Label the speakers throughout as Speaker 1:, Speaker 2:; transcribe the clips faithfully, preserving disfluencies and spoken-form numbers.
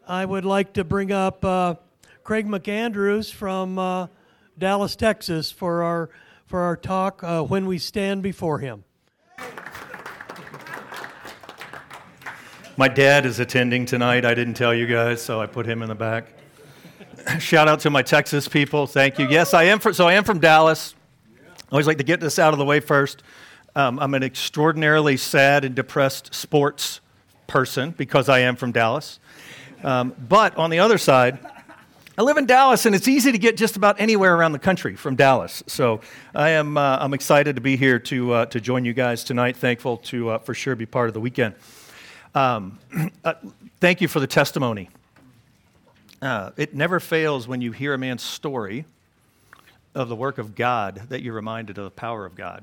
Speaker 1: I would like to bring up uh, Craig McAndrews from uh, Dallas, Texas, for our for our talk, uh, When We Stand Before Him.
Speaker 2: My dad is attending tonight. I didn't tell you guys, so I put him in the back. Shout out to my Texas people. Thank you. Yes, I am. From, so I am from Dallas. I always like to get this out of the way first. Um, I'm an extraordinarily sad and depressed sports person because I am from Dallas. Um, but on the other side, I live in Dallas, and it's easy to get just about anywhere around the country from Dallas. So I am uh, I'm excited to be here to uh, to join you guys tonight. Thankful to uh, for sure be part of the weekend. Um, uh, thank you for the testimony. Uh, it never fails when you hear a man's story of the work of God that you're reminded of the power of God.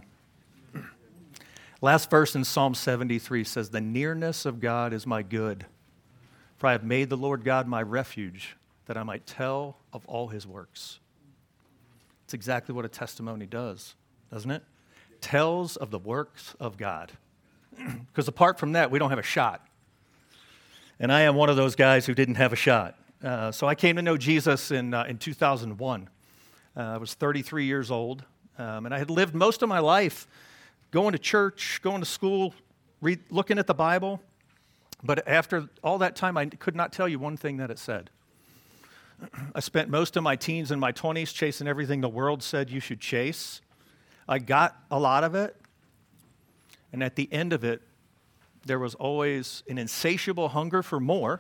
Speaker 2: Last verse in Psalm seventy-three says, "The nearness of God is my good, for I have made the Lord God my refuge, that I might tell of all his works." It's exactly what a testimony does, doesn't it? Tells of the works of God. Because apart from that, we don't have a shot. And I am one of those guys who didn't have a shot. Uh, so I came to know Jesus in uh, in two thousand one. Uh, I was thirty-three years old, um, and I had lived most of my life going to church, going to school, read, looking at the Bible. But after all that time, I could not tell you one thing that it said. I spent most of my teens and my twenties chasing everything the world said you should chase. I got a lot of it, and at the end of it, there was always an insatiable hunger for more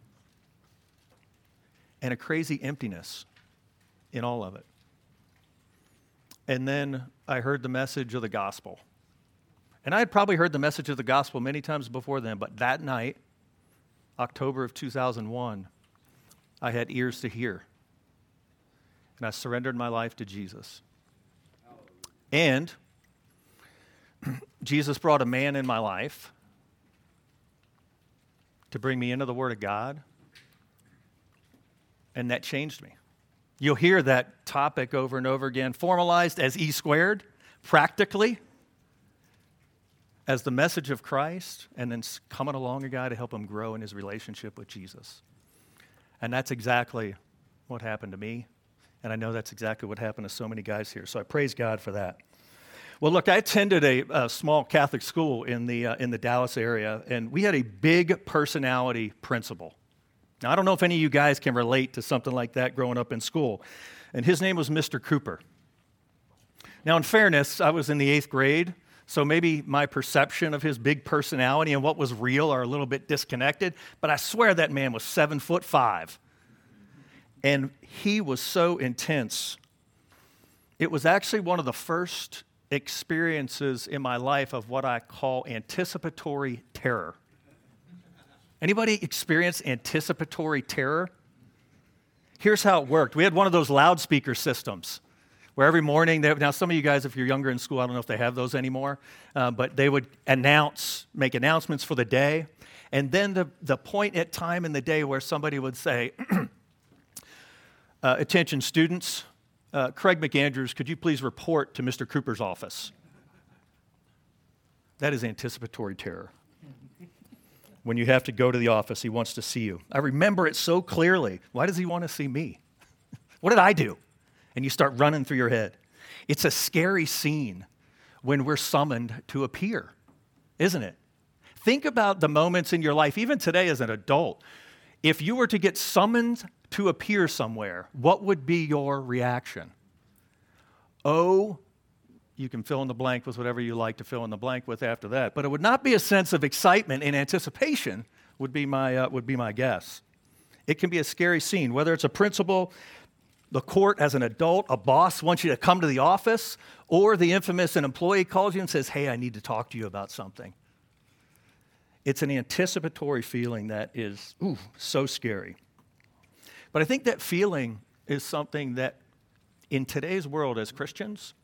Speaker 2: and a crazy emptiness in all of it. And then I heard the message of the gospel. And I had probably heard the message of the gospel many times before then, but that night, October of two thousand one, I had ears to hear, and I surrendered my life to Jesus. And Jesus brought a man in my life to bring me into the Word of God, and that changed me. You'll hear that topic over and over again, formalized as E squared, practically, as the message of Christ, and then coming along a guy to help him grow in his relationship with Jesus. And that's exactly what happened to me. And I know that's exactly what happened to so many guys here. So I praise God for that. Well, look, I attended a, a small Catholic school in the uh, in the Dallas area, and we had a big personality principal. Now, I don't know if any of you guys can relate to something like that growing up in school. And his name was Mister Cooper. Now, in fairness, I was in the eighth grade, so maybe my perception of his big personality and what was real are a little bit disconnected, but I swear that man was seven foot five. And he was so intense. It was actually one of the first experiences in my life of what I call anticipatory terror. Anybody experience anticipatory terror? Here's how it worked. We had one of those loudspeaker systems where every morning, they, now some of you guys, if you're younger in school, I don't know if they have those anymore, uh, but they would announce, make announcements for the day, and then the, the point at time in the day where somebody would say, uh, attention students, uh, Craig McAndrews, could you please report to Mister Cooper's office? That is anticipatory terror. When you have to go to the office, he wants to see you. I remember it so clearly. Why does he want to see me? What did I do? And you start running through your head. It's a scary scene when we're summoned to appear, isn't it? Think about the moments in your life, even today as an adult. If you were to get summoned to appear somewhere, what would be your reaction? Oh, you can fill in the blank with whatever you like to fill in the blank with after that. But it would not be a sense of excitement and anticipation, would be my, uh, would be my guess. It can be a scary scene, whether it's a principal, the court as an adult, a boss wants you to come to the office, or the infamous an employee calls you and says, hey, I need to talk to you about something. It's an anticipatory feeling that is ooh, so scary. But I think that feeling is something that in today's world as Christians,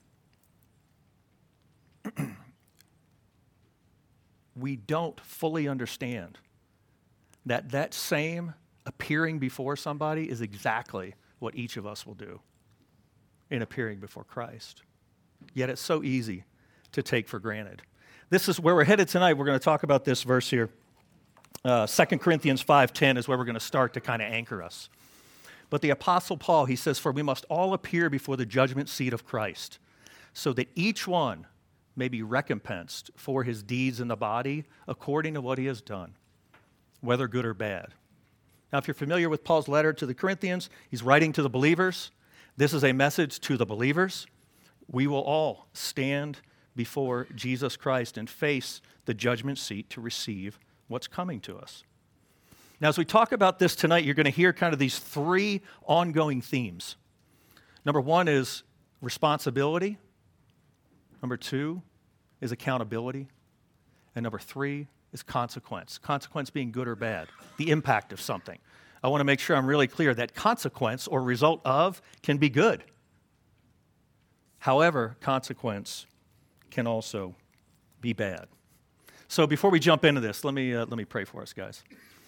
Speaker 2: we don't fully understand that that same appearing before somebody is exactly what each of us will do in appearing before Christ. Yet it's so easy to take for granted. This is where we're headed tonight. We're going to talk about this verse here. Uh, Second Corinthians five ten is where we're going to start to kind of anchor us. But the Apostle Paul, he says, "For we must all appear before the judgment seat of Christ, so that each one may be recompensed for his deeds in the body according to what he has done, whether good or bad." Now, if you're familiar with Paul's letter to the Corinthians, he's writing to the believers. This is a message to the believers. We will all stand before Jesus Christ and face the judgment seat to receive what's coming to us. Now, as we talk about this tonight, you're going to hear kind of these three ongoing themes. Number one is responsibility. Number two is accountability. And number three is consequence. Consequence being good or bad, the impact of something. I want to make sure I'm really clear that consequence or result of can be good. However, consequence can also be bad. So before we jump into this, let me, uh, let me pray for us, guys.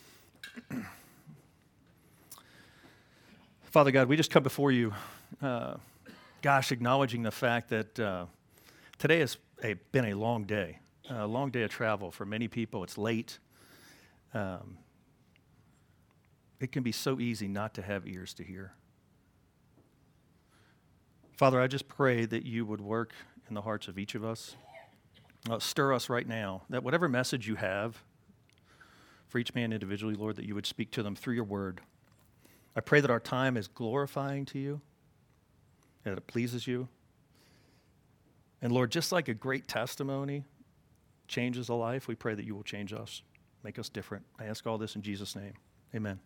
Speaker 2: Father God, we just come before you, uh, gosh, acknowledging the fact that uh, today has a, been a long day, a long day of travel for many people. It's late. Um, it can be so easy not to have ears to hear. Father, I just pray that you would work in the hearts of each of us. Uh, stir us right now, that whatever message you have for each man individually, Lord, that you would speak to them through your word. I pray that our time is glorifying to you, that it pleases you. And Lord, just like a great testimony changes a life, we pray that you will change us, make us different. I ask all this in Jesus' name. Amen.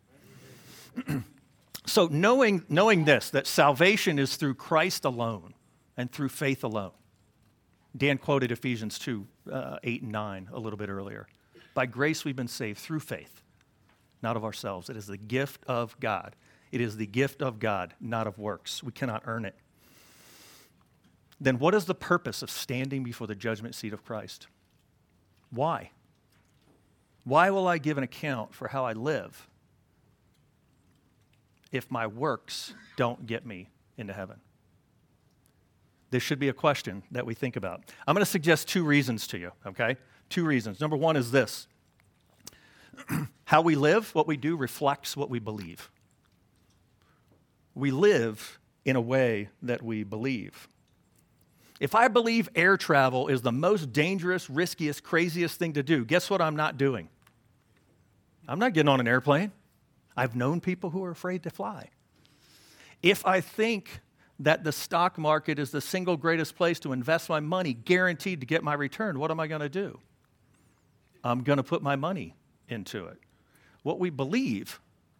Speaker 2: So knowing, knowing this, that salvation is through Christ alone and through faith alone. Dan quoted Ephesians two, uh, eight and nine a little bit earlier. By grace we've been saved through faith, not of ourselves. It is the gift of God. It is the gift of God, not of works. We cannot earn it. Then what is the purpose of standing before the judgment seat of Christ? Why? Why will I give an account for how I live if my works don't get me into heaven? This should be a question that we think about. I'm going to suggest two reasons to you, okay? Two reasons. Number one is this. How we live, what we do, reflects what we believe. We live in a way that we believe. If I believe air travel is the most dangerous, riskiest, craziest thing to do, guess what I'm not doing? I'm not getting on an airplane. I've known people who are afraid to fly. If I think that the stock market is the single greatest place to invest my money, guaranteed to get my return, what am I going to do? I'm going to put my money into it. What we believe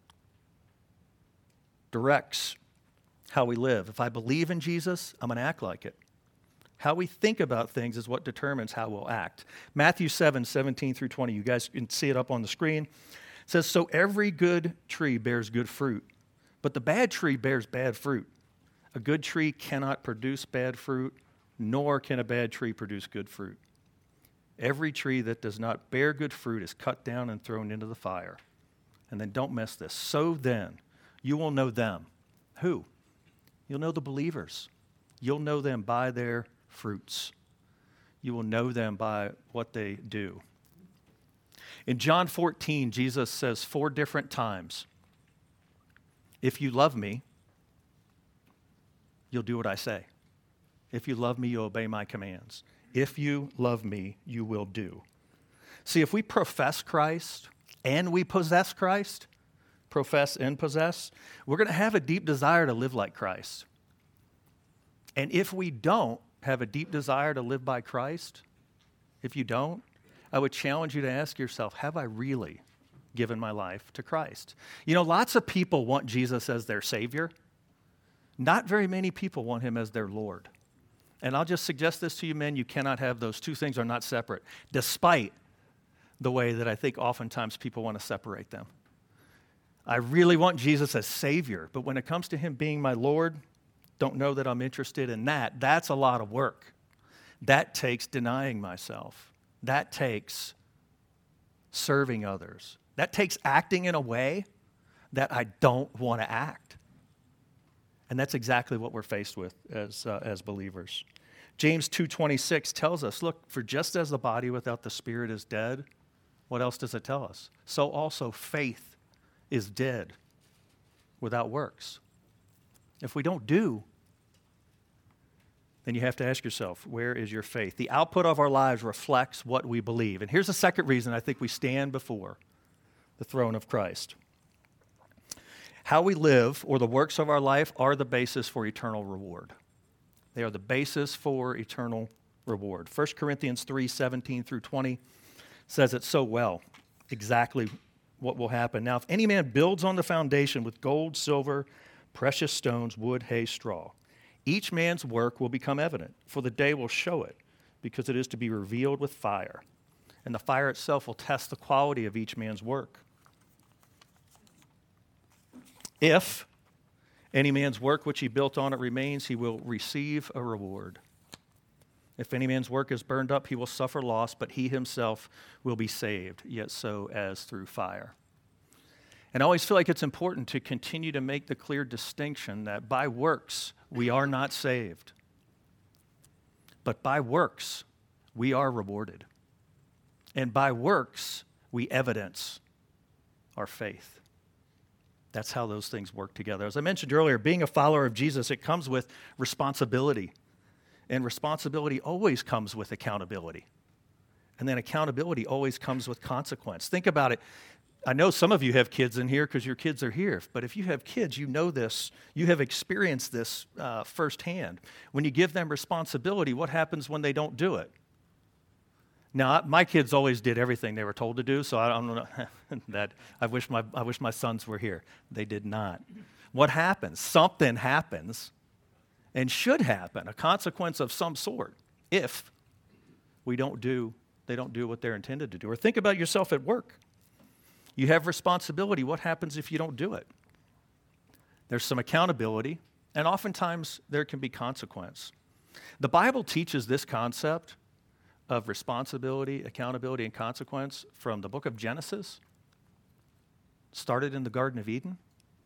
Speaker 2: directs how we live. If I believe in Jesus, I'm going to act like it. How we think about things is what determines how we'll act. Matthew seven, seventeen through twenty, you guys can see it up on the screen. It says, "So every good tree bears good fruit, but the bad tree bears bad fruit. A good tree cannot produce bad fruit, nor can a bad tree produce good fruit. Every tree that does not bear good fruit is cut down and thrown into the fire." And then don't miss this. "So then, you will know them." Who? You'll know the believers. You'll know them by their fruits. You will know them by what they do. In John fourteen, Jesus says four different times, "If you love me, you'll do what I say. If you love me, you'll obey my commands. If you love me, you will do." See, if we profess Christ and we possess Christ, profess and possess, we're going to have a deep desire to live like Christ. And if we don't have a deep desire to live by Christ, if you don't, I would challenge you to ask yourself, have I really given my life to Christ? You know, lots of people want Jesus as their Savior. Not very many people want him as their Lord. And I'll just suggest this to you, men, you cannot have those two things are not separate, despite the way that I think oftentimes people want to separate them. I really want Jesus as Savior, but when it comes to him being my Lord, don't know that I'm interested in that. That's a lot of work. That takes denying myself. That takes serving others. That takes acting in a way that I don't want to act. And that's exactly what we're faced with as, uh, as believers. James two twenty-six tells us, look, for just as the body without the spirit is dead, What else does it tell us? So also faith is dead without works. If we don't do, then you have to ask yourself, where is your faith? The output of our lives reflects what we believe. And here's the second reason I think we stand before the throne of Christ. How we live, or the works of our life, are the basis for eternal reward. They are the basis for eternal reward. First Corinthians three, seventeen through twenty says it so well, exactly what will happen. Now, if any man builds on the foundation with gold, silver, precious stones, wood, hay, straw, each man's work will become evident, for the day will show it, because it is to be revealed with fire. And the fire itself will test the quality of each man's work. If any man's work which he built on it remains, he will receive a reward. If any man's work is burned up, he will suffer loss, but he himself will be saved, yet so as through fire. And I always feel like it's important to continue to make the clear distinction that by works, we are not saved. But by works, we are rewarded. And by works, we evidence our faith. That's how those things work together. As I mentioned earlier, being a follower of Jesus, it comes with responsibility. And responsibility always comes with accountability. And then accountability always comes with consequence. Think about it. I know some of you have kids in here because your kids are here, but if you have kids, you know this, you have experienced this uh, firsthand. When you give them responsibility, what happens when they don't do it? Now, my kids always did everything they were told to do, so I don't know that. I wish my I wish my sons were here. They did not. What happens? Something happens, and should happen, a consequence of some sort, if we don't do they don't do what they're intended to do. Or think about yourself at work. You have responsibility. What happens if you don't do it? There's some accountability, and oftentimes there can be consequence. The Bible teaches this concept of responsibility, accountability, and consequence from the book of Genesis. Started in the Garden of Eden.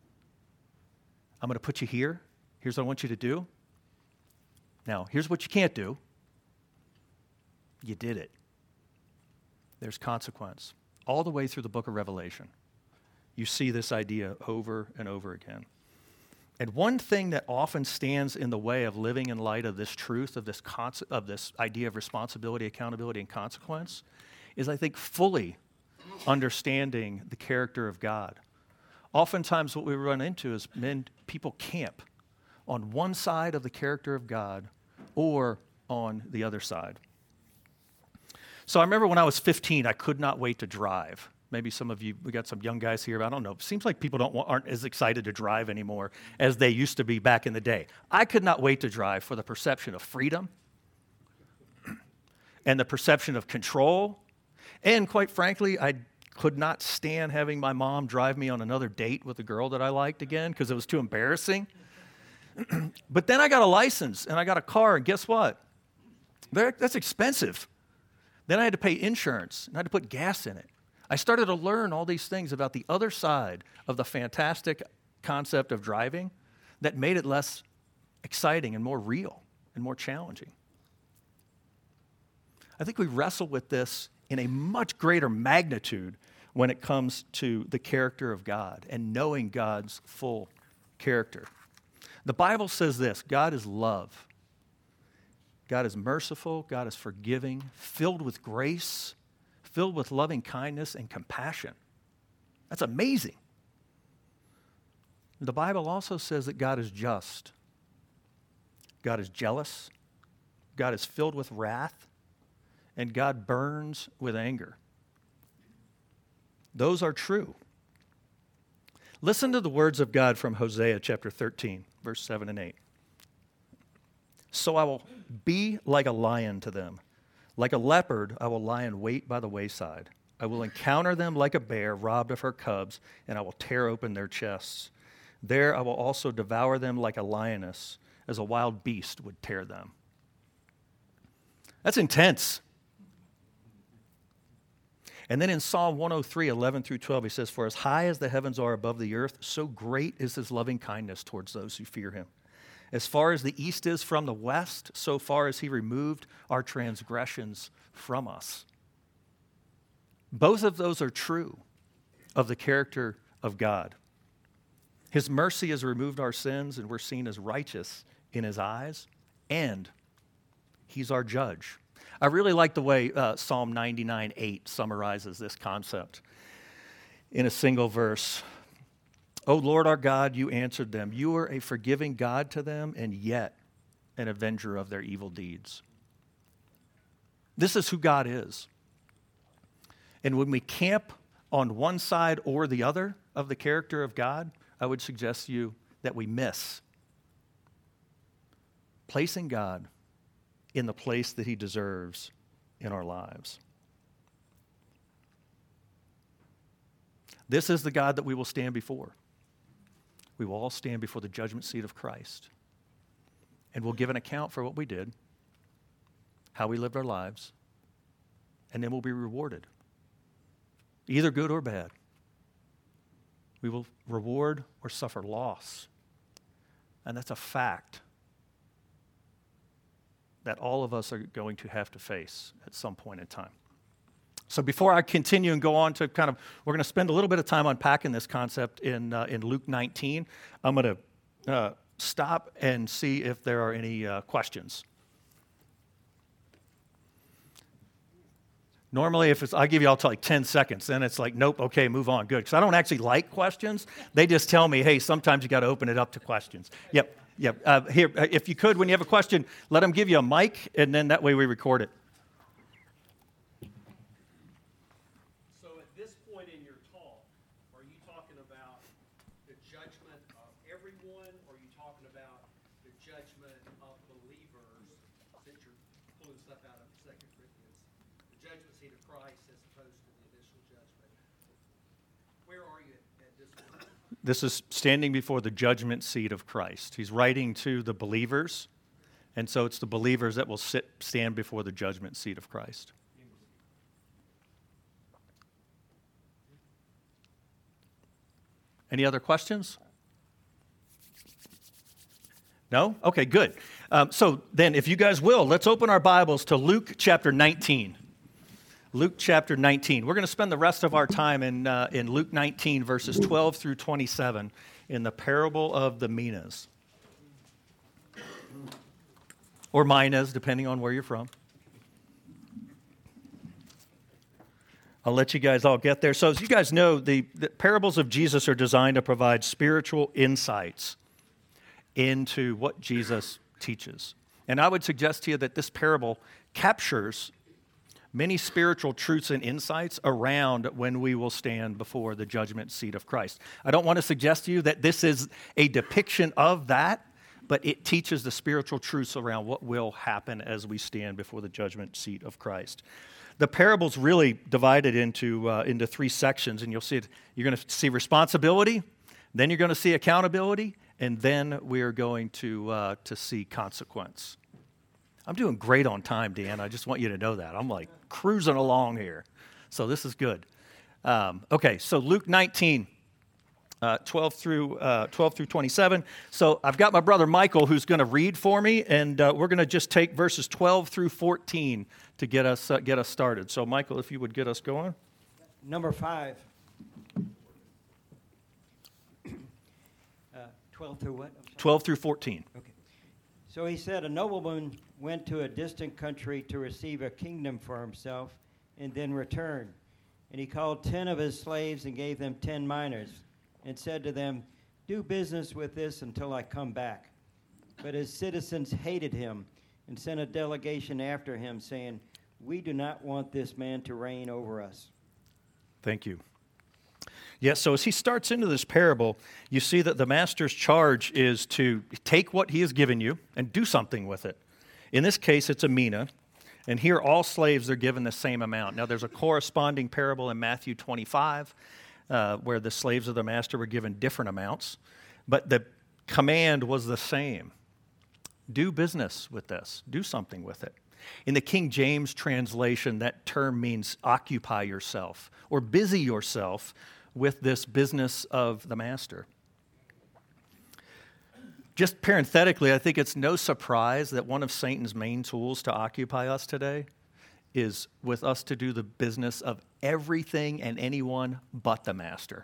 Speaker 2: I'm going to put you here. Here's what I want you to do. Now, here's what you can't do. You did it. There's consequence. All the way through the book of Revelation, you see this idea over and over again. And one thing that often stands in the way of living in light of this truth, of this concept, of this idea of responsibility, accountability, and consequence, is, I think, fully understanding the character of God. Oftentimes what we run into is men, people camp on one side of the character of God or on the other side. So I remember when I was fifteen, I could not wait to drive. Maybe some of you, we got some young guys here, I don't know. It seems like people don't want, aren't as excited to drive anymore as they used to be back in the day. I could not wait to drive for the perception of freedom and the perception of control. And quite frankly, I could not stand having my mom drive me on another date with a girl that I liked again because it was too embarrassing. But then I got a license and I got a car, and guess what? That's expensive. Then I had to pay insurance, and I had to put gas in it. I started to learn all these things about the other side of the fantastic concept of driving that made it less exciting and more real and more challenging. I think we wrestle with this in a much greater magnitude when it comes to the character of God and knowing God's full character. The Bible says this: God is love. God is merciful. God is forgiving, filled with grace, filled with loving kindness and compassion. That's amazing. The Bible also says that God is just. God is jealous. God is filled with wrath. And God burns with anger. Those are true. Listen to the words of God from Hosea chapter thirteen, verse seven and eight. So I will be like a lion to them. Like a leopard, I will lie in wait by the wayside. I will encounter them like a bear robbed of her cubs, and I will tear open their chests. There I will also devour them like a lioness, as a wild beast would tear them. That's intense. And then in Psalm one oh three, eleven through twelve, he says, "For as high as the heavens are above the earth, so great is his loving kindness towards those who fear him. As far as the east is from the west, so far as he removed our transgressions from us." Both of those are true of the character of God. His mercy has removed our sins, and we're seen as righteous in his eyes, and he's our judge. I really like the way uh, Psalm ninety-nine eight summarizes this concept in a single verse. O Lord our God, you answered them. You are a forgiving God to them, and yet an avenger of their evil deeds. This is who God is. And when we camp on one side or the other of the character of God, I would suggest to you that we miss placing God in the place that he deserves in our lives. This is the God that we will stand before. We will all stand before the judgment seat of Christ. And we'll give an account for what we did, how we lived our lives, and then we'll be rewarded, either good or bad. We will reward or suffer loss. And that's a fact that all of us are going to have to face at some point in time. So before I continue and go on to kind of, we're going to spend a little bit of time unpacking this concept in uh, in Luke nineteen. I'm going to uh, stop and see if there are any uh, questions. Normally, if it's, I give you all to like ten seconds, then it's like, nope, okay, move on, good. Because I don't actually like questions. They just tell me, hey, sometimes you got to open it up to questions. Yep, yep. Uh, here, if you could, when you have a question, let them give you a mic, and then that way we record it.
Speaker 3: So at this point in your talk, are you talking about the judgment of everyone, or are you talking about the judgment of believers, since you're pulling stuff out of Second Corinthians? Judgment seat of Christ as opposed to the initial judgment. Where are you at, at this point?
Speaker 2: This is standing before the judgment seat of Christ. He's writing to the believers, and so it's the believers that will sit, stand before the judgment seat of Christ. Any other questions? No? Okay, good. Um, so then, if you guys will, let's open our Bibles to Luke chapter nineteen. Luke chapter nineteen. We're going to spend the rest of our time in, uh, in Luke nineteen, verses twelve through twenty-seven, in the parable of the minas. Or minas, depending on where you're from. I'll let you guys all get there. So as you guys know, the, the parables of Jesus are designed to provide spiritual insights into what Jesus teaches. And I would suggest to you that this parable captures many spiritual truths and insights around when we will stand before the judgment seat of Christ. I don't want to suggest to you that this is a depiction of that, but it teaches the spiritual truths around what will happen as we stand before the judgment seat of Christ. The parable's really divided into uh, into three sections, and you'll see it. You're going to see responsibility, then you're going to see accountability, and then we're going to uh, to see consequence. I'm doing great on time, Dan. I just want you to know that. I'm like cruising along here. So this is good. Um, okay, so Luke nineteen, uh, twelve through twenty-seven. So I've got my brother Michael who's going to read for me, and uh, we're going to just take verses twelve through fourteen to get us uh, get us started. So Michael, if you would get us going.
Speaker 4: Number five. uh, twelve through what?
Speaker 2: twelve through fourteen.
Speaker 4: Okay. So he said, a nobleman went to a distant country to receive a kingdom for himself and then return. And he called ten of his slaves and gave them ten minas and said to them, do business with this until I come back. But his citizens hated him and sent a delegation after him saying, we do not want this man to reign over us.
Speaker 2: Thank you. Yes, so as he starts into this parable, you see that the master's charge is to take what he has given you and do something with it. In this case, it's a mina, and here all slaves are given the same amount. Now, there's a corresponding parable in Matthew twenty-five uh, where the slaves of the master were given different amounts, but the command was the same. Do business with this. Do something with it. In the King James translation, that term means occupy yourself or busy yourself with this business of the master. Just parenthetically, I think it's no surprise that one of Satan's main tools to occupy us today is with us to do the business of everything and anyone but the master.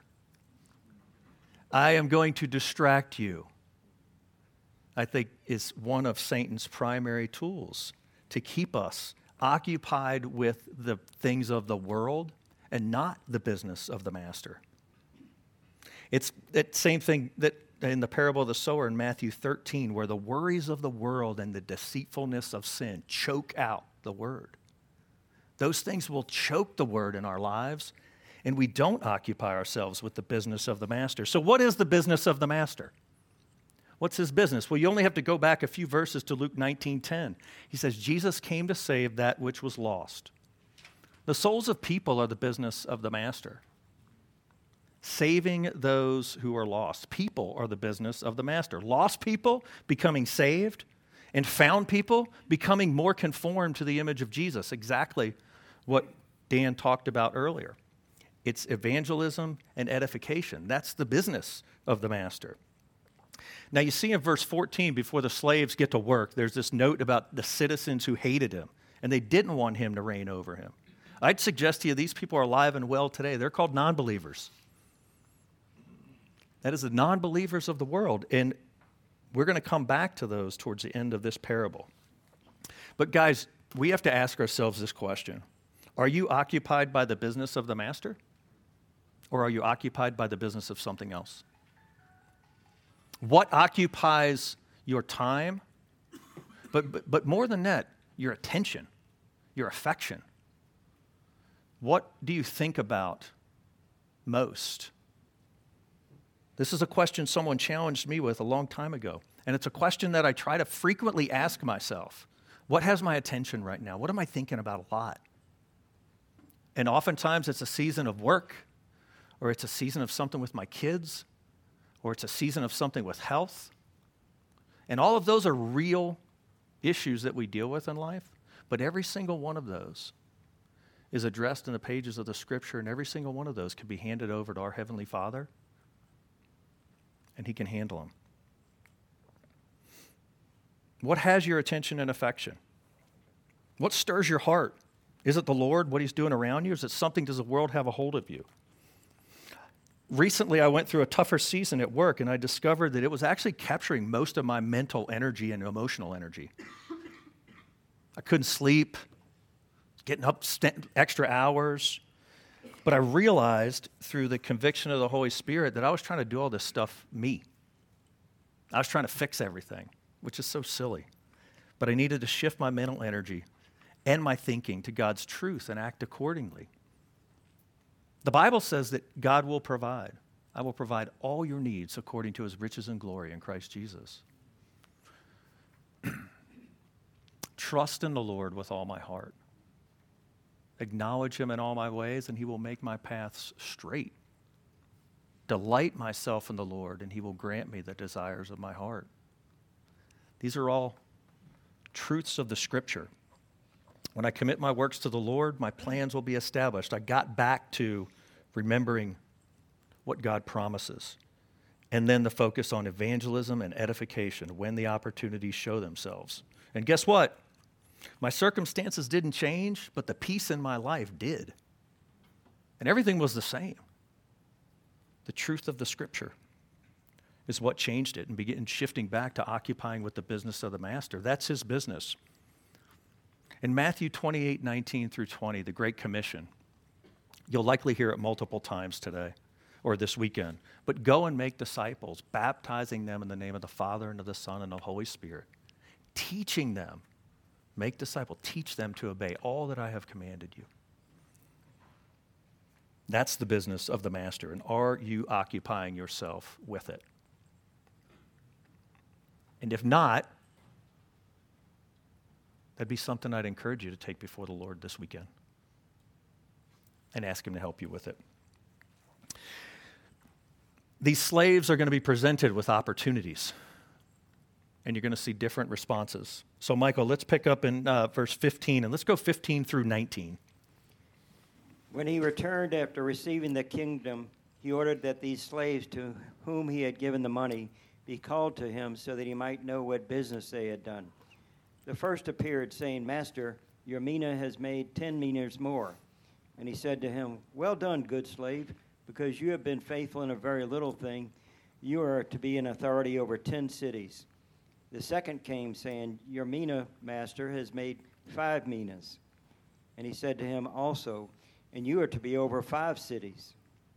Speaker 2: I am going to distract you, I think, is one of Satan's primary tools to keep us occupied with the things of the world and not the business of the master. It's that same thing that in the parable of the sower in Matthew thirteen, where the worries of the world and the deceitfulness of sin choke out the word. Those things will choke the word in our lives, and we don't occupy ourselves with the business of the master. So what is the business of the master? What's his business? Well, you only have to go back a few verses to Luke nineteen ten. He says, Jesus came to save that which was lost. The souls of people are the business of the master. Saving those who are lost. People are the business of the master. Lost people becoming saved, and found people becoming more conformed to the image of Jesus. Exactly what Dan talked about earlier. It's evangelism and edification. That's the business of the master. Now you see in verse fourteen, before the slaves get to work, there's this note about the citizens who hated him, and they didn't want him to reign over him. I'd suggest to you these people are alive and well today. They're called non-believers. That is the non-believers of the world, and we're going to come back to those towards the end of this parable. But guys, we have to ask ourselves this question. Are you occupied by the business of the master? Or are you occupied by the business of something else? What occupies your time? But, but, but more than that, your attention, your affection. What do you think about most? This is a question someone challenged me with a long time ago. And it's a question that I try to frequently ask myself. What has my attention right now? What am I thinking about a lot? And oftentimes it's a season of work, or it's a season of something with my kids, or it's a season of something with health. And all of those are real issues that we deal with in life. But every single one of those is addressed in the pages of the Scripture, and every single one of those can be handed over to our Heavenly Father, and He can handle them. What has your attention and affection? What stirs your heart? Is it the Lord, what He's doing around you? Or is it something, does the world have a hold of you? Recently, I went through a tougher season at work, and I discovered that it was actually capturing most of my mental energy and emotional energy. I couldn't sleep, getting up st- extra hours. But I realized through the conviction of the Holy Spirit that I was trying to do all this stuff me. I was trying to fix everything, which is so silly. But I needed to shift my mental energy and my thinking to God's truth and act accordingly. The Bible says that God will provide. I will provide all your needs according to His riches and glory in Christ Jesus. Trust in the Lord with all my heart. Acknowledge Him in all my ways, and He will make my paths straight. Delight myself in the Lord, and He will grant me the desires of my heart. These are all truths of the Scripture. When I commit my works to the Lord, my plans will be established. I got back to remembering what God promises. And then the focus on evangelism and edification when the opportunities show themselves. And guess what? My circumstances didn't change, but the peace in my life did. And everything was the same. The truth of the Scripture is what changed it and began shifting back to occupying with the business of the master. That's His business. In Matthew twenty-eight, nineteen through twenty, the Great Commission, you'll likely hear it multiple times today or this weekend, but go and make disciples, baptizing them in the name of the Father and of the Son and of the Holy Spirit, teaching them, make disciples, teach them to obey all that I have commanded you. That's the business of the master, and are you occupying yourself with it? And if not, that'd be something I'd encourage you to take before the Lord this weekend and ask Him to help you with it. These slaves are going to be presented with opportunities, and you're going to see different responses. So, Michael, let's pick up in uh, verse fifteen, and let's go fifteen through nineteen.
Speaker 4: When he returned after receiving the kingdom, he ordered that these slaves to whom he had given the money be called to him so that he might know what business they had done. The first appeared, saying, Master, Your mina has made ten minas more. And he said to him, Well done, good slave, because you have been faithful in a very little thing. You are to be in authority over ten cities. The second came, saying, Your mina, master, has made five minas. And he said to him also, And you are to be over five cities.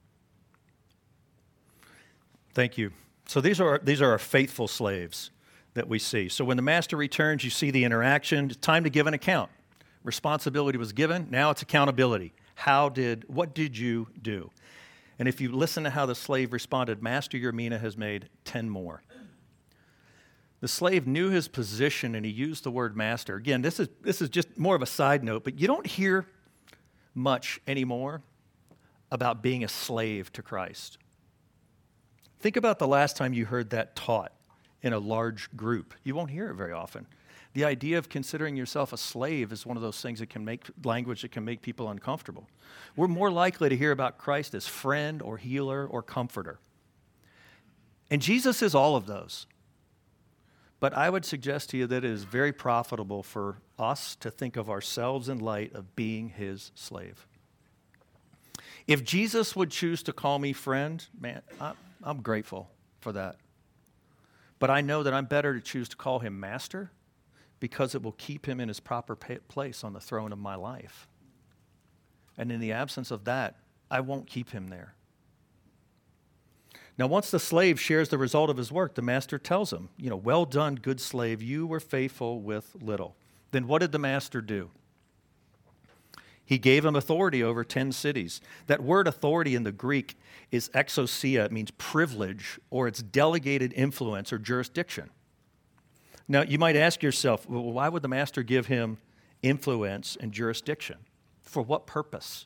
Speaker 2: Thank you. So these are these are our faithful slaves that we see. So when the master returns, you see the interaction. It's time to give an account. Responsibility was given. Now it's accountability. How did, what did you do? And if you listen to how the slave responded, Master, your mina has made ten more. The slave knew his position, and he used the word master. Again, this is this is just more of a side note, but you don't hear much anymore about being a slave to Christ. Think about the last time you heard that taught in a large group. You won't hear it very often. The idea of considering yourself a slave is one of those things that can make language that can make people uncomfortable. We're more likely to hear about Christ as friend or healer or comforter. And Jesus is all of those. But I would suggest to you that it is very profitable for us to think of ourselves in light of being his slave. If Jesus would choose to call me friend, man, I, I'm grateful for that. But I know that I'm better to choose to call him master because it will keep him in his proper place on the throne of my life. And in the absence of that, I won't keep him there. Now, once the slave shares the result of his work, the master tells him, you know, well done, good slave, you were faithful with little. Then what did the master do? He gave him authority over ten cities. That word authority in the Greek is exousia. It means privilege, or it's delegated influence or jurisdiction. Now, you might ask yourself, well, why would the master give him influence and jurisdiction? For what purpose?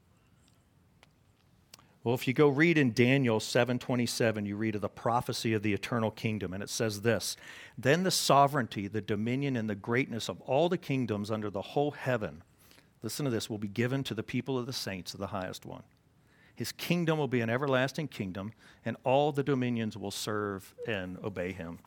Speaker 2: Well, if you go read in Daniel seven twenty-seven, you read of the prophecy of the eternal kingdom, and it says this, Then the sovereignty, the dominion, and the greatness of all the kingdoms under the whole heaven, listen to this, will be given to the people of the saints of the highest one. His kingdom will be an everlasting kingdom, and all the dominions will serve and obey him.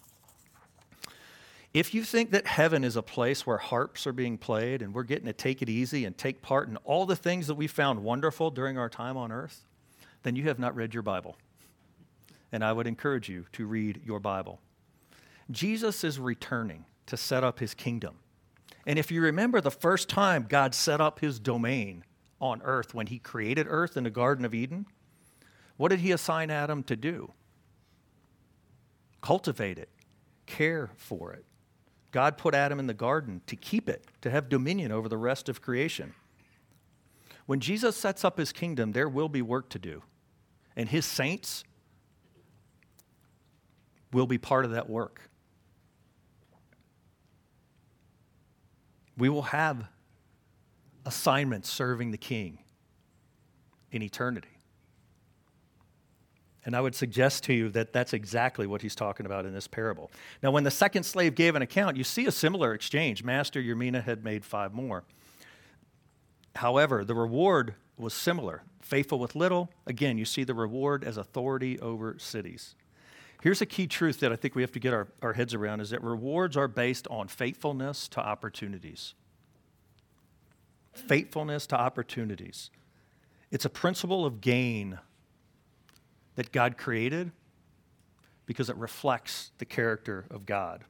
Speaker 2: If you think that heaven is a place where harps are being played and we're getting to take it easy and take part in all the things that we found wonderful during our time on earth, then you have not read your Bible. And I would encourage you to read your Bible. Jesus is returning to set up his kingdom. And if you remember the first time God set up his domain on earth when he created earth in the Garden of Eden, what did he assign Adam to do? Cultivate it, care for it. God put Adam in the garden to keep it, to have dominion over the rest of creation. When Jesus sets up his kingdom, there will be work to do. And his saints will be part of that work. We will have assignments serving the King in eternity. And I would suggest to you that that's exactly what he's talking about in this parable. Now, when the second slave gave an account, you see a similar exchange. Master, your mina had made five more. However, the reward was similar. Faithful with little, again, you see the reward as authority over cities. Here's a key truth that I think we have to get our, our heads around, is that rewards are based on faithfulness to opportunities. Faithfulness to opportunities. It's a principle of gain that God created because it reflects the character of God.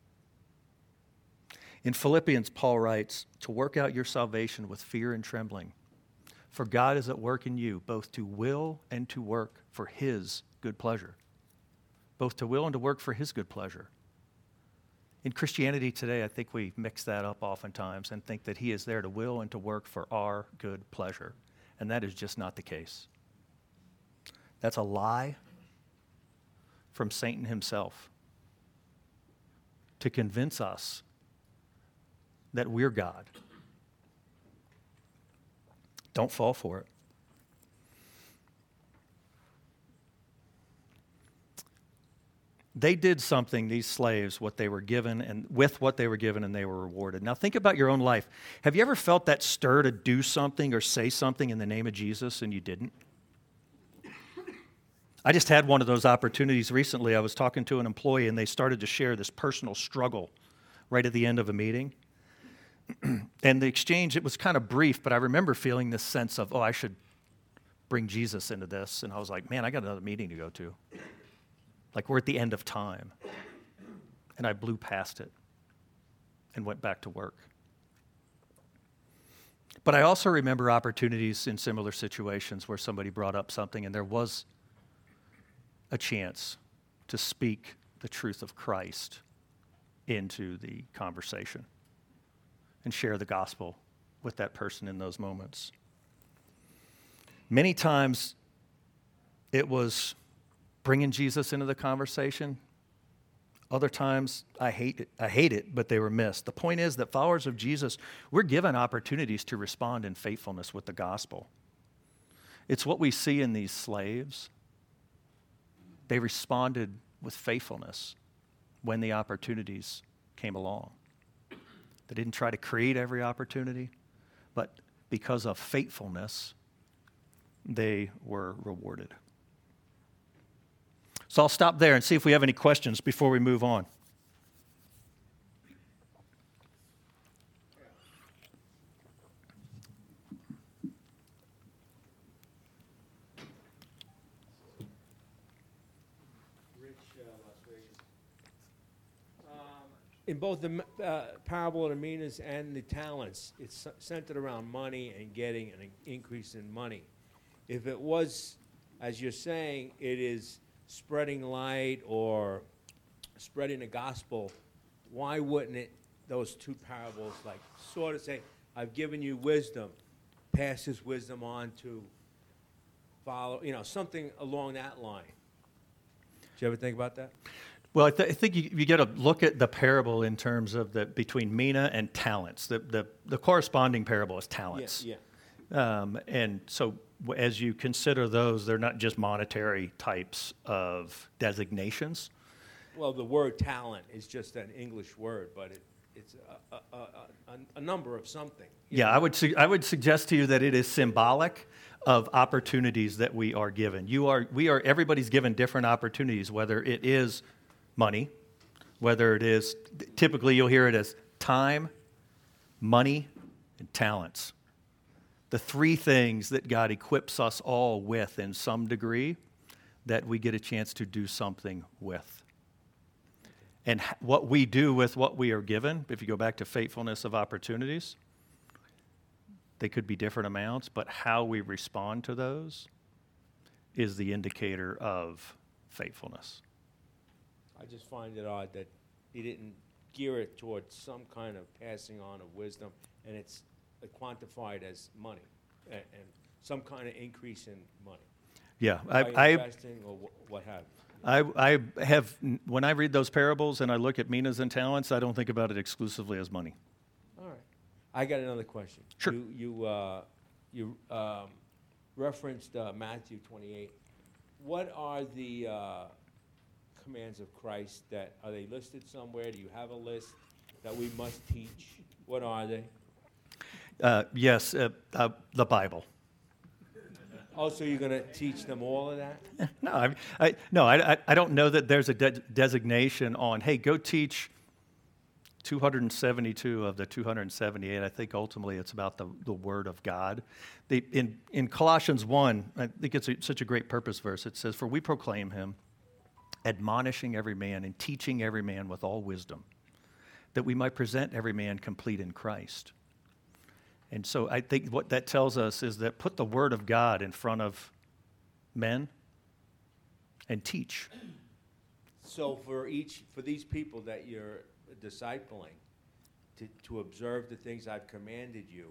Speaker 2: In Philippians, Paul writes, to work out your salvation with fear and trembling, for God is at work in you, both to will and to work for his good pleasure. Both to will and to work for his good pleasure. In Christianity today, I think we mix that up oftentimes and think that he is there to will and to work for our good pleasure. And that is just not the case. That's a lie from Satan himself to convince us that we're God. Don't fall for it. They did something, these slaves, what they were given, and with what they were given, and they were rewarded. Now think about your own life. Have you ever felt that stir to do something or say something in the name of Jesus and you didn't? I just had one of those opportunities recently. I was talking to an employee, and they started to share this personal struggle right at the end of a meeting. and the exchange, it was kind of brief, but I remember feeling this sense of, oh, I should bring Jesus into this. And I was like, man, I got another meeting to go to. Like, we're at the end of time. And I blew past it and went back to work. But I also remember opportunities in similar situations where somebody brought up something and there was a chance to speak the truth of Christ into the conversation and share the gospel with that person in those moments. Many times it was bringing Jesus into the conversation. Other times I hate it, I hate it, but they were missed. The point is that followers of Jesus, we're given opportunities to respond in faithfulness with the gospel. It's what we see in these slaves. They responded with faithfulness when the opportunities came along. They didn't try to create every opportunity, but because of faithfulness, they were rewarded. So I'll stop there and see if we have any questions before we move on.
Speaker 5: Rich, uh, Las Vegas. Um, in both the uh, parable of the minas and the talents, it's centered around money and getting an increase in money. If it was, as you're saying, it is spreading light or spreading the gospel, why wouldn't it, those two parables, like sort of say, I've given you wisdom, pass this wisdom on to follow, you know, something along that line. Did you ever think about that?
Speaker 2: Well, I, th- I think you, you got to look at the parable in terms of the between mina and talents. The, the, the corresponding parable is talents.
Speaker 5: Yeah, yeah.
Speaker 2: Um, and so as you consider those, they're not just monetary types of designations.
Speaker 5: Well, the word talent is just an English word, but it, it's a, a, a, a, a number of something.
Speaker 2: Yeah, I would su- I would suggest to you that it is symbolic of opportunities that we are given. You are we are everybody's given different opportunities, whether it is money, whether it is typically you'll hear it as time, money, and talents. The three things that God equips us all with in some degree that we get a chance to do something with. And what we do with what we are given, if you go back to faithfulness of opportunities, they could be different amounts, but how we respond to those is the indicator of faithfulness.
Speaker 5: I just find it odd that he didn't gear it towards some kind of passing on of wisdom, and it's quantified as money and, and some kind of increase in money.
Speaker 2: Yeah,
Speaker 5: By
Speaker 2: I,
Speaker 5: investing or wh- what have you.
Speaker 2: I, I have, when I read those parables and I look at minas and talents, I don't think about it exclusively as money.
Speaker 5: All right. I got another question.
Speaker 2: Sure.
Speaker 5: You, you, uh, you um, referenced uh, Matthew twenty-eight. What are the uh, commands of Christ that, are they listed somewhere? Do you have a list that we must teach? What are they?
Speaker 2: Uh, yes, uh, uh, the Bible.
Speaker 5: Oh, so you're going to teach them all of that?
Speaker 2: No, I, I, no, I, I don't know that there's a de- designation on, hey, go teach two hundred seventy-two of the two hundred seventy-eight. I think ultimately it's about the, the Word of God. The, in, in Colossians one, I think it's a, such a great purpose verse. It says, for we proclaim him, admonishing every man and teaching every man with all wisdom, that we might present every man complete in Christ. And so I think what that tells us is that put the Word of God in front of men and teach.
Speaker 5: So for each, for these people that you're discipling, to, to observe the things I've commanded you,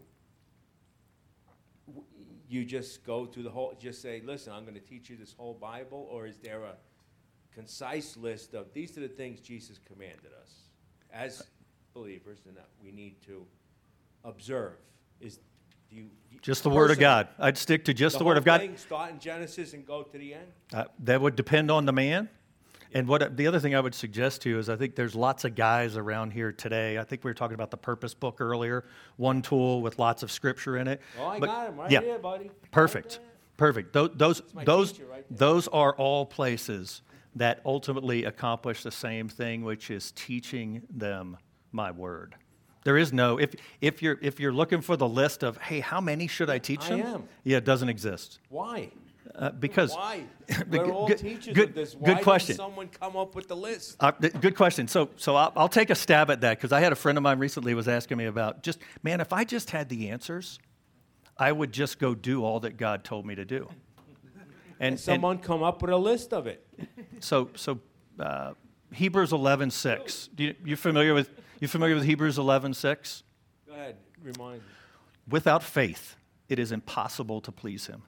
Speaker 5: w- you just go through the whole, just say, listen, I'm going to teach you this whole Bible, or is there a concise list of, these are the things Jesus commanded us as believers and that we need to observe? Is do you, you
Speaker 2: Just the Word of
Speaker 5: personally,
Speaker 2: God. I'd stick to just the,
Speaker 5: the
Speaker 2: Word
Speaker 5: whole
Speaker 2: of God.
Speaker 5: thing, start in Genesis and go to the end?
Speaker 2: Uh, that would depend on the man. And what the other thing I would suggest to you is I think there's lots of guys around here today. I think we were talking about the Purpose book earlier, one tool with lots of scripture in it.
Speaker 5: Oh, I
Speaker 2: But-
Speaker 5: got him right
Speaker 2: yeah,
Speaker 5: here, buddy.
Speaker 2: Perfect.
Speaker 5: Right
Speaker 2: Perfect. Those those
Speaker 5: my
Speaker 2: those,
Speaker 5: teacher right there.
Speaker 2: those are all places that ultimately accomplish the same thing, which is teaching them my word. There is no, if, if, you're, if you're looking for the list of, hey, how many should I teach
Speaker 5: I
Speaker 2: them?
Speaker 5: am.
Speaker 2: Yeah, it doesn't exist.
Speaker 5: Why?
Speaker 2: Uh, because
Speaker 5: Why?
Speaker 2: the-
Speaker 5: We're all
Speaker 2: good-
Speaker 5: teachers
Speaker 2: good-
Speaker 5: of this. Why
Speaker 2: good
Speaker 5: didn't
Speaker 2: question.
Speaker 5: someone come up with the list?
Speaker 2: Uh, th- good question. So, so I'll, I'll take a stab at that because I had a friend of mine recently was asking me about just, man, if I just had the answers, I would just go do all that God told me to do. And, and
Speaker 5: Someone come up with a list of it.
Speaker 2: so, so uh, Hebrews eleven six. Do you, you familiar with you familiar with Hebrews eleven six?
Speaker 5: Go ahead, remind me.
Speaker 2: Without faith, it is impossible to please Him.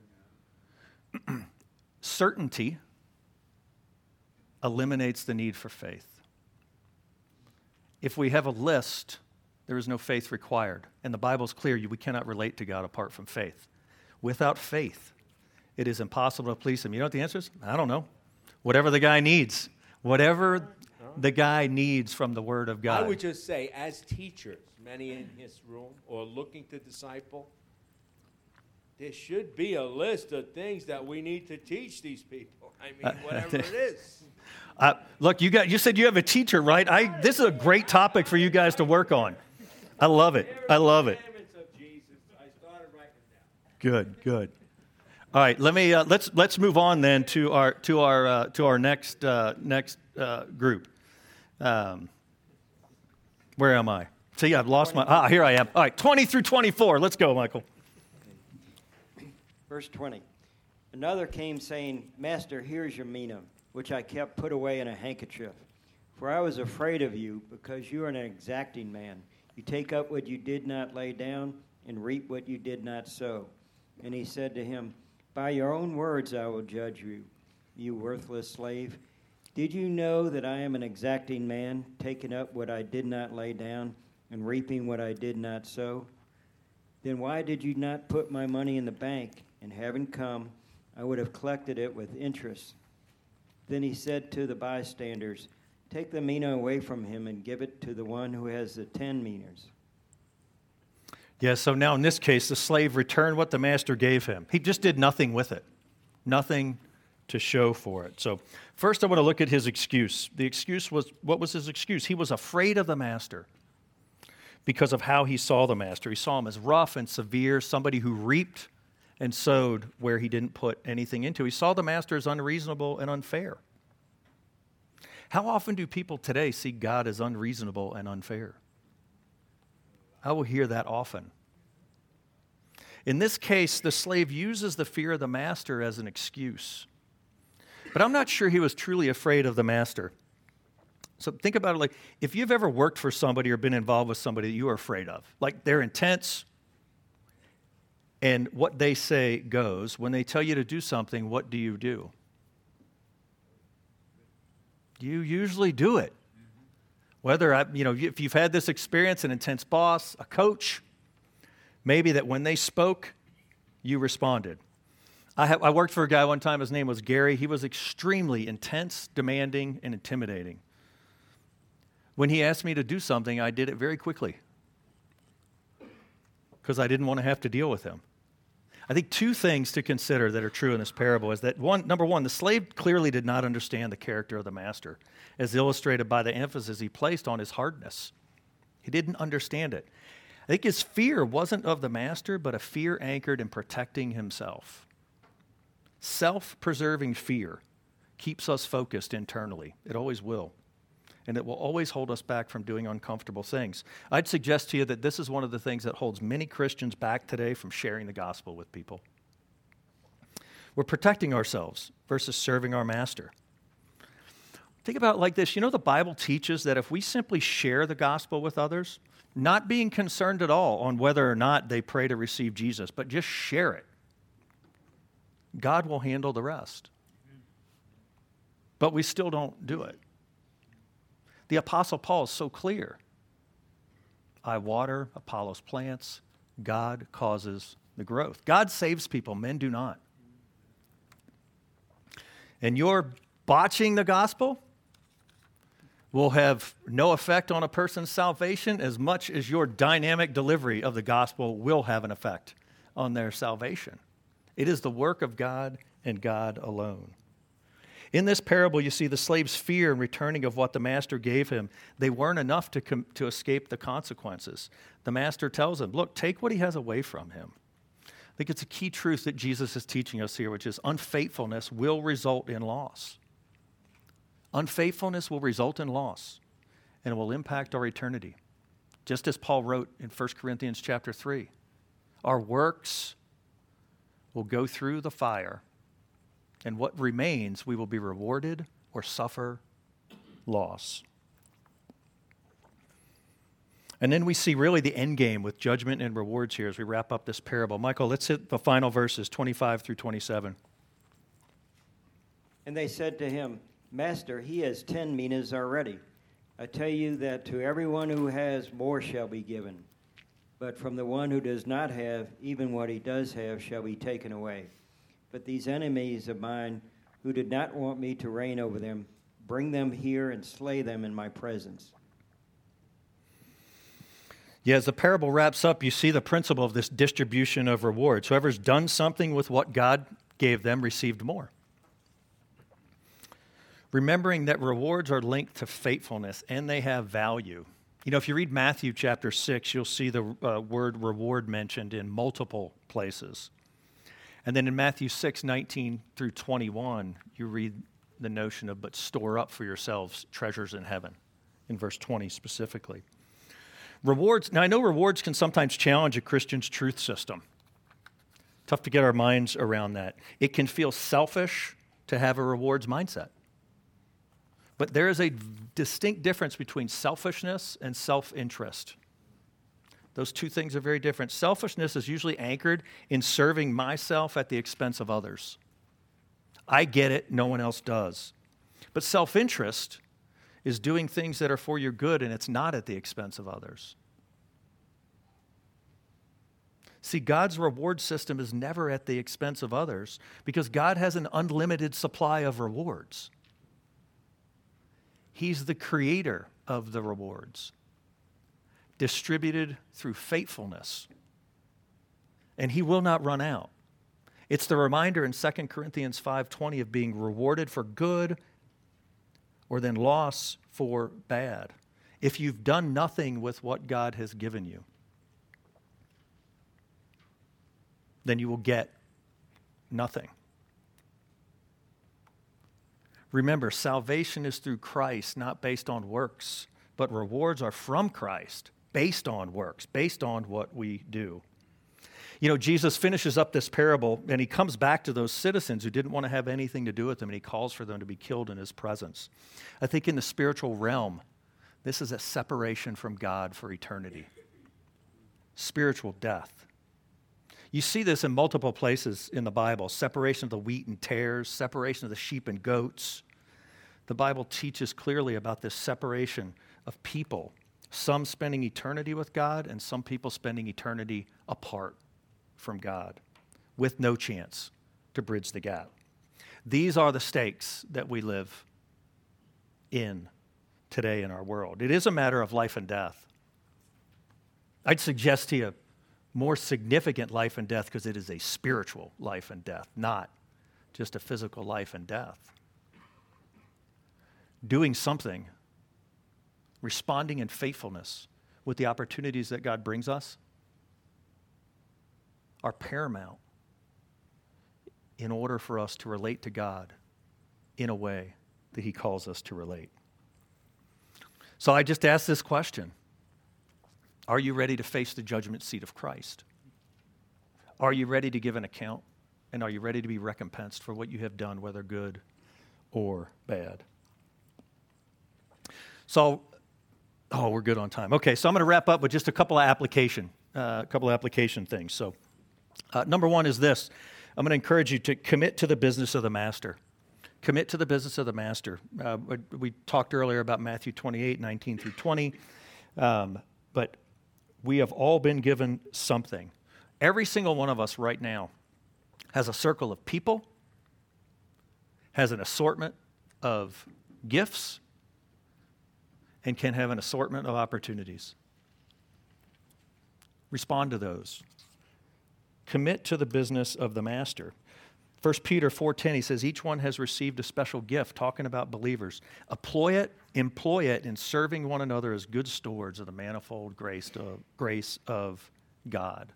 Speaker 2: Certainty eliminates the need for faith. If we have a list, there is no faith required. And the Bible's clear, you- we cannot relate to God apart from faith. Without faith, it is impossible to please Him. You know what the answer is? I don't know. Whatever the guy needs. Whatever the guy needs from the Word of God.
Speaker 5: I would just say, as teachers, many in this room, or looking to disciple, there should be a list of things that we need to teach these people. I mean, whatever it is.
Speaker 2: Uh, look, you got. You said you have a teacher, right? I. This is a great topic for you guys to work on. I love it. I love it.
Speaker 5: Commandments of Jesus. I started writing them down.
Speaker 2: Good, good. All right, let me uh, let's let's move on then to our to our uh, to our next uh, next uh, group. Um, where am I? See, I've lost my. Ah, here I am. All right, twenty through twenty-four. Let's go, Michael.
Speaker 4: Verse twenty. Another came saying, Master, here's your mina, which I kept put away in a handkerchief. For I was afraid of you, because you are an exacting man. You take up what you did not lay down, and reap what you did not sow. And he said to him, By your own words I will judge you, you worthless slave. Did you know that I am an exacting man, taking up what I did not lay down, and reaping what I did not sow? Then why did you not put my money in the bank? And having come, I would have collected it with interest. Then he said to the bystanders, Take the mina away from him and give it to the one who has the ten minas.
Speaker 2: Yeah, so now in this case, the slave returned what the master gave him. He just did nothing with it, nothing to show for it. So first I want to look at his excuse. The excuse was, what was his excuse? He was afraid of the master because of how he saw the master. He saw him as rough and severe, somebody who reaped and sowed where he didn't put anything into. He saw the master as unreasonable and unfair. How often do people today see God as unreasonable and unfair? I will hear that often. In this case, the slave uses the fear of the master as an excuse. But I'm not sure he was truly afraid of the master. So think about it like, if you've ever worked for somebody or been involved with somebody that you are afraid of, like they're intense, and what they say goes. When they tell you to do something, what do you do? You usually do it. Whether, I, you know, if you've had this experience, an intense boss, a coach, maybe that when they spoke, you responded. I, have, I worked for a guy one time, his name was Gary. He was extremely intense, demanding, and intimidating. When he asked me to do something, I did it very quickly because I didn't want to have to deal with him. I think two things to consider that are true in this parable is that, one, number one, the slave clearly did not understand the character of the master, as illustrated by the emphasis he placed on his hardness. He didn't understand it. I think his fear wasn't of the master, but a fear anchored in protecting himself. Self-preserving fear keeps us focused internally. It always will. And it will always hold us back from doing uncomfortable things. I'd suggest to you that this is one of the things that holds many Christians back today from sharing the gospel with people. We're protecting ourselves versus serving our master. Think about it like this. You know, the Bible teaches that if we simply share the gospel with others, not being concerned at all on whether or not they pray to receive Jesus, but just share it, God will handle the rest. But we still don't do it. The Apostle Paul is so clear. I water, Apollos plants, God causes the growth. God saves people, men do not. And your botching the gospel will have no effect on a person's salvation as much as your dynamic delivery of the gospel will have an effect on their salvation. It is the work of God and God alone. In this parable, you see the slave's fear and returning of what the master gave him. They weren't enough to, com- to escape the consequences. The master tells him, look, take what he has away from him. I think it's a key truth that Jesus is teaching us here, which is unfaithfulness will result in loss. Unfaithfulness will result in loss, and it will impact our eternity. Just as Paul wrote in First Corinthians chapter three, our works will go through the fire, and what remains, we will be rewarded or suffer loss. And then we see really the end game with judgment and rewards here as we wrap up this parable. Michael, let's hit the final verses, twenty-five through twenty-seven.
Speaker 4: And they said to him, Master, he has ten minas already. I tell you that to everyone who has, more shall be given. But from the one who does not have, even what he does have shall be taken away. But these enemies of mine, who did not want me to reign over them, bring them here and slay them in my presence.
Speaker 2: Yeah, as the parable wraps up, you see the principle of this distribution of rewards. Whoever's done something with what God gave them received more. Remembering that rewards are linked to faithfulness and they have value. You know, if you read Matthew chapter six, you'll see the uh, word reward mentioned in multiple places. And then in Matthew six, nineteen through twenty-one, you read the notion of, but store up for yourselves treasures in heaven, in verse twenty specifically. Rewards, now I know rewards can sometimes challenge a Christian's truth system. Tough to get our minds around that. It can feel selfish to have a rewards mindset. But there is a distinct difference between selfishness and self-interest. Those two things are very different. Selfishness is usually anchored in serving myself at the expense of others. I get it, no one else does. But self-interest is doing things that are for your good, and it's not at the expense of others. See, God's reward system is never at the expense of others because God has an unlimited supply of rewards. He's the creator of the rewards, distributed through faithfulness, and he will not run out. It's the reminder in Second Corinthians five twenty of being rewarded for good or then loss for bad. If you've done nothing with what God has given you, then you will get nothing. Remember, salvation is through Christ, not based on works, but rewards are from Christ, based on works, based on what we do. You know, Jesus finishes up this parable, and he comes back to those citizens who didn't want to have anything to do with him, and he calls for them to be killed in his presence. I think in the spiritual realm, this is a separation from God for eternity. Spiritual death. You see this in multiple places in the Bible. Separation of the wheat and tares, separation of the sheep and goats. The Bible teaches clearly about this separation of people. Some spending eternity with God and some people spending eternity apart from God with no chance to bridge the gap. These are the stakes that we live in today in our world. It is a matter of life and death. I'd suggest to you more significant life and death because it is a spiritual life and death, not just a physical life and death. Doing something, responding in faithfulness with the opportunities that God brings us are paramount in order for us to relate to God in a way that he calls us to relate. So I just ask this question. Are you ready to face the judgment seat of Christ? Are you ready to give an account? And are you ready to be recompensed for what you have done, whether good or bad? So, oh, we're good on time. Okay, so I'm going to wrap up with just a couple of application, uh, a couple of application things. So, uh, number one is this. I'm going to encourage you to commit to the business of the master. Commit to the business of the master. Uh, we talked earlier about Matthew twenty-eight, nineteen through twenty. Um, but we have all been given something. Every single one of us right now has a circle of people, has an assortment of gifts, and can have an assortment of opportunities. Respond to those. Commit to the business of the master. First Peter four ten, he says, each one has received a special gift, talking about believers. Employ it, employ it in serving one another as good stewards of the manifold grace of, grace of God.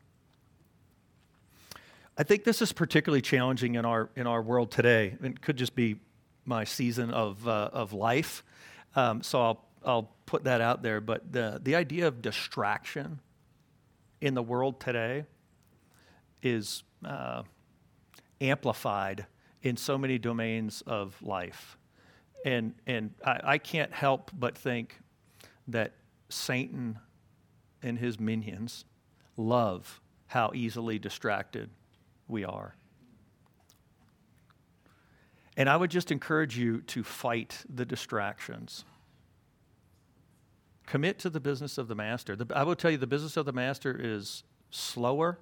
Speaker 2: I think this is particularly challenging in our in our world today. It could just be my season of uh, of life, um, so I'll I'll put that out there. But the the idea of distraction in the world today is uh, amplified in so many domains of life, and and I, I can't help but think that Satan and his minions love how easily distracted we are. And I would just encourage you to fight the distractions. Commit to the business of the master. The, I will tell you, the business of the master is slower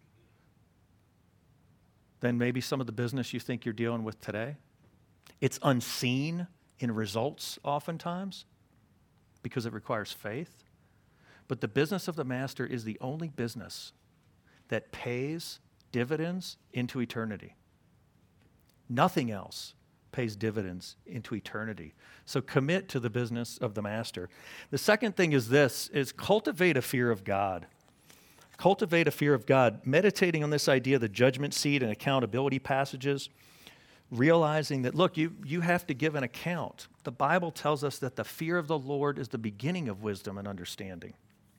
Speaker 2: than maybe some of the business you think you're dealing with today. It's unseen in results oftentimes because it requires faith. But the business of the master is the only business that pays dividends into eternity. Nothing else pays dividends into eternity. So commit to the business of the master. The second thing is this, is cultivate a fear of God. Cultivate a fear of God. Meditating on this idea of the judgment seat and accountability passages, realizing that, look, you, you have to give an account. The Bible tells us that the fear of the Lord is the beginning of wisdom and understanding.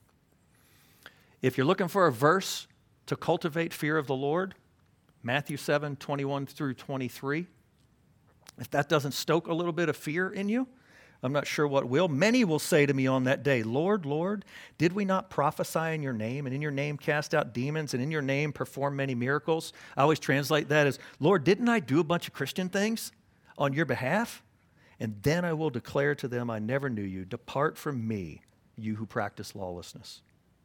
Speaker 2: If you're looking for a verse to cultivate fear of the Lord, Matthew seven, twenty-one through twenty-three. If that doesn't stoke a little bit of fear in you, I'm not sure what will. Many will say to me on that day, Lord, Lord, did we not prophesy in your name, and in your name cast out demons, and in your name perform many miracles? I always translate that as, Lord, didn't I do a bunch of Christian things on your behalf? And then I will declare to them, I never knew you. Depart from me, you who practice lawlessness.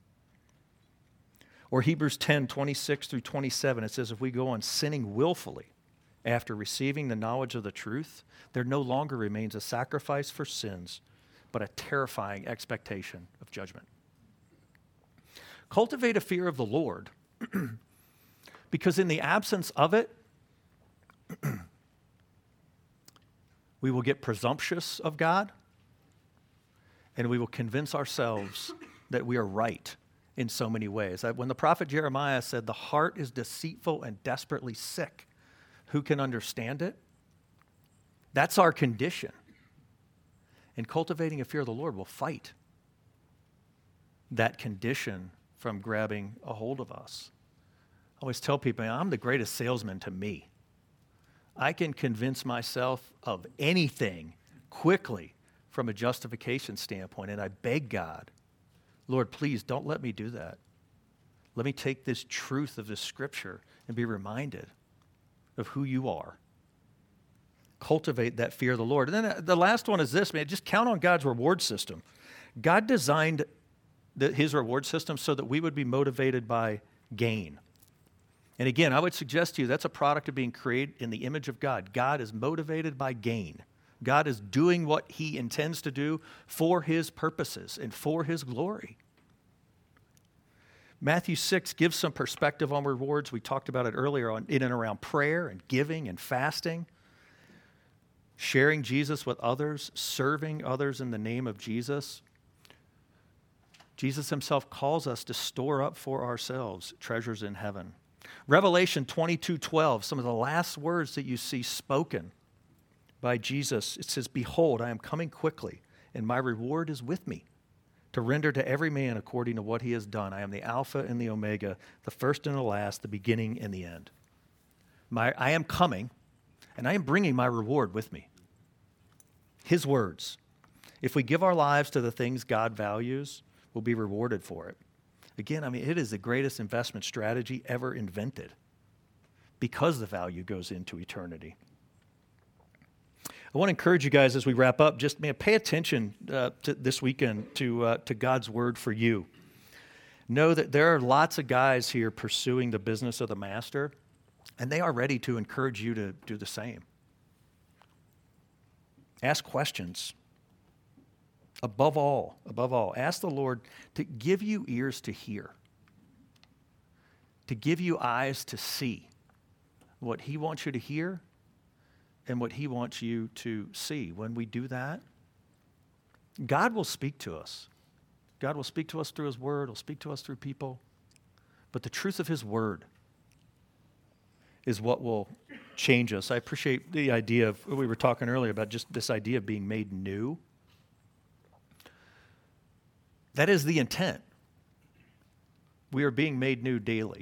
Speaker 2: Or Hebrews ten, twenty-six through twenty-seven, it says, if we go on sinning willfully after receiving the knowledge of the truth, there no longer remains a sacrifice for sins, but a terrifying expectation of judgment. Cultivate a fear of the Lord, because in the absence of it, we will get presumptuous of God, and we will convince ourselves that we are right in so many ways. When the prophet Jeremiah said, the heart is deceitful and desperately sick, who can understand it? That's our condition. And cultivating a fear of the Lord will fight that condition from grabbing a hold of us. I always tell people, I'm the greatest salesman to me. I can convince myself of anything quickly from a justification standpoint, and I beg God, Lord, please don't let me do that. Let me take this truth of this scripture and be reminded of who you are. Cultivate that fear of the Lord. And then the last one is this, man, just count on God's reward system. God designed the, his reward system so that we would be motivated by gain. And again, I would suggest to you that's a product of being created in the image of God. God is motivated by gain. God is doing what he intends to do for his purposes and for his glory. Matthew six gives some perspective on rewards. We talked about it earlier on in and around prayer and giving and fasting, sharing Jesus with others, serving others in the name of Jesus. Jesus himself calls us to store up for ourselves treasures in heaven. Revelation twenty-two twelve, some of the last words that you see spoken by Jesus, it says, behold, I am coming quickly, and my reward is with me, to render to every man according to what he has done. I am the Alpha and the Omega, the first and the last, the beginning and the end. My, I am coming, and I am bringing my reward with me. His words. If we give our lives to the things God values, we'll be rewarded for it. Again, I mean, it is the greatest investment strategy ever invented because the value goes into eternity. I want to encourage you guys as we wrap up, just man, pay attention uh, to this weekend to uh, to God's word for you. Know that there are lots of guys here pursuing the business of the master, and they are ready to encourage you to do the same. Ask questions. Above all, above all, ask the Lord to give you ears to hear, to give you eyes to see what he wants you to hear, and what he wants you to see. When we do that, God will speak to us. God will speak to us through his word. He'll speak to us through people. But the truth of his word is what will change us. I appreciate the idea of, we were talking earlier about just this idea of being made new. That is the intent. We are being made new daily.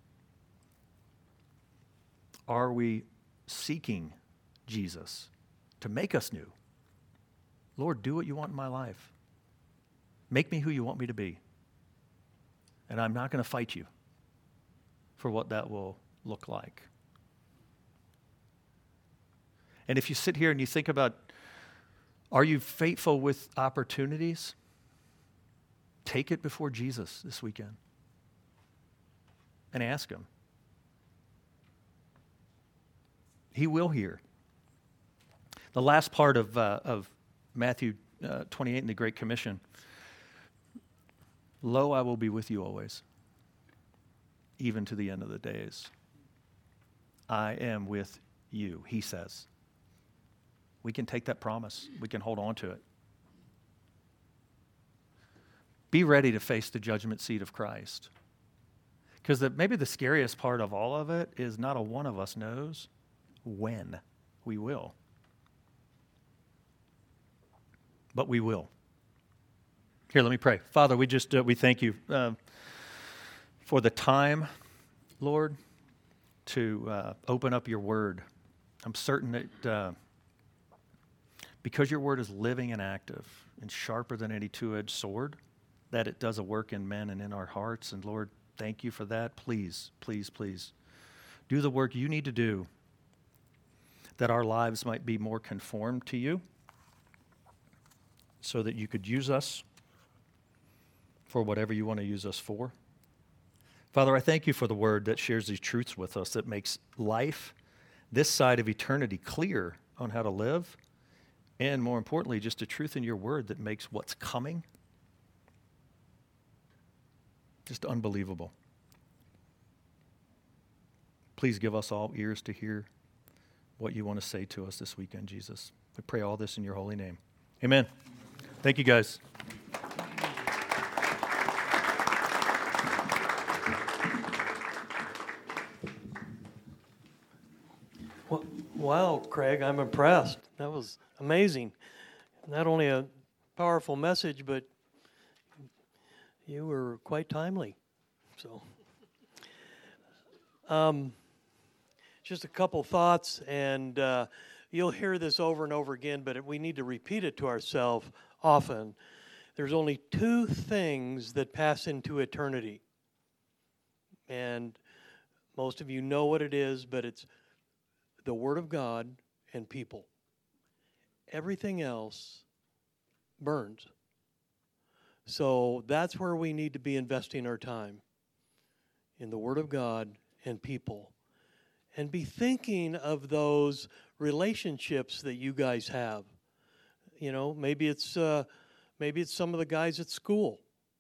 Speaker 2: Are we seeking Jesus to make us new? Lord, do what you want in my life. Make me who you want me to be. And I'm not going to fight you for what that will look like. And if you sit here and you think about, are you faithful with opportunities? Take it before Jesus this weekend and ask him. He will hear. The last part of, uh, of Matthew uh, twenty-eight in the Great Commission, lo, I will be with you always, even to the end of the days. I am with you, he says. We can take that promise. We can hold on to it. Be ready to face the judgment seat of Christ. Because maybe the scariest part of all of it is not a one of us knows when we will. But we will. Here, let me pray. Father, we just, uh, we thank you uh, for the time, Lord, to uh, open up your word. I'm certain that uh, because your word is living and active and sharper than any two-edged sword, that it does a work in men and in our hearts. And Lord, thank you for that. Please, please, please do the work you need to do that our lives might be more conformed to you so that you could use us for whatever you want to use us for. Father, I thank you for the word that shares these truths with us, that makes life, this side of eternity, clear on how to live, and more importantly, just a truth in your word that makes what's coming just unbelievable. Please give us all ears to hear what you want to say to us this weekend, Jesus. We pray all this in your holy name. Amen. Thank you, guys.
Speaker 1: Wow, Craig, I'm impressed. That was amazing. Not only a powerful message, but you were quite timely. So, um, just a couple thoughts, and uh, you'll hear this over and over again, but we need to repeat it to ourselves often. There's only two things that pass into eternity. And most of you know what it is, but it's the Word of God and people. Everything else burns. So that's where we need to be investing our time, in the Word of God and people. And be thinking of those relationships that you guys have. You know, maybe it's uh, maybe it's some of the guys at school.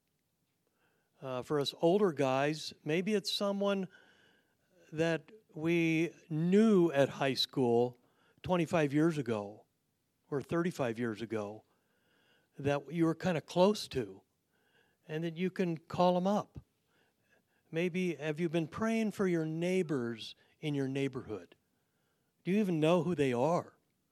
Speaker 1: Uh, for us older guys, maybe it's someone that we knew at high school twenty-five years ago or thirty-five years ago that you were kind of close to, and that you can call them up. Maybe have you been praying for your neighbors in your neighborhood? Do you even know who they are?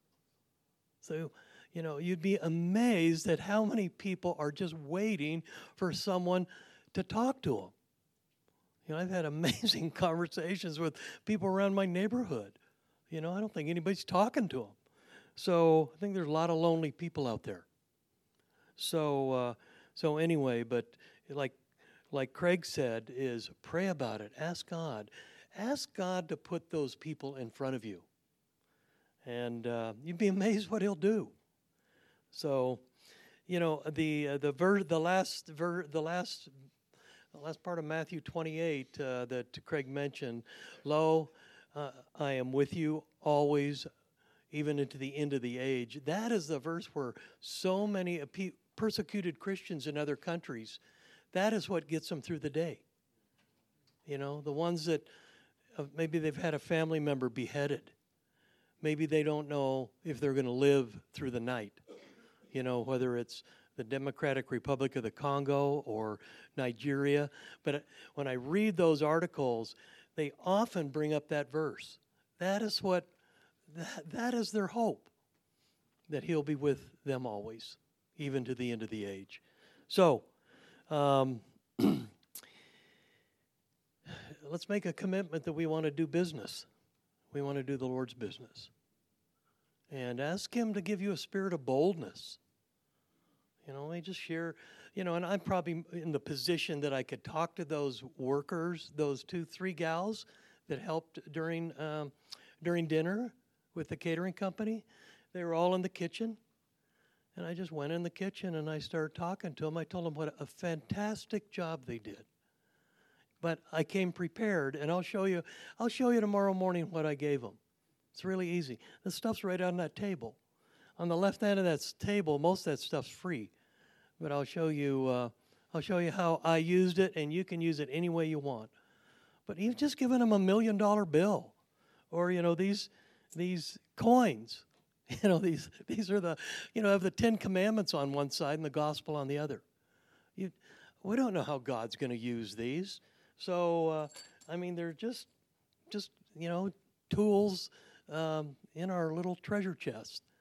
Speaker 1: So, you know, you'd be amazed at how many people are just waiting for someone to talk to them. You know, I've had amazing conversations with people around my neighborhood. You know, I don't think anybody's talking to them. So I think there's a lot of lonely people out there. So, uh, so anyway, but like, like Craig said, is pray about it. Ask God. Ask God to put those people in front of you. And uh, you'd be amazed what he'll do. So, you know, the uh, the ver- the last ver- the last the last part of Matthew twenty-eight uh, that Craig mentioned, lo, uh, I am with you always, even into the end of the age. That is the verse where so many persecuted Christians in other countries, that is what gets them through the day. You know, the ones that uh, maybe they've had a family member beheaded. Maybe they don't know if they're going to live through the night. You know, whether it's the Democratic Republic of the Congo or Nigeria. But uh, when I read those articles, they often bring up that verse. That is what, that, that is their hope, that he'll be with them always, even to the end of the age. So, um, let's make a commitment that we want to do business. We want to do the Lord's business. And ask him to give you a spirit of boldness. You know, let me just share, you know, and I'm probably in the position that I could talk to those workers, those two, three gals that helped during um, during dinner with the catering company. They were all in the kitchen. And I just went in the kitchen and I started talking to them. I told them what a fantastic job they did. But I came prepared, and I'll show you, I'll show you tomorrow morning what I gave them. It's really easy. The stuff's right on that table. On the left hand of that table, most of that stuff's free. But I'll show you, uh, I'll show you how I used it, and you can use it any way you want. But even just giving them a million dollar bill, or you know these these coins, you know these these are the you know have the Ten Commandments on one side and the gospel on the other. You, we don't know how God's going to use these, so uh, I mean they're just just you know tools um, in our little treasure chest.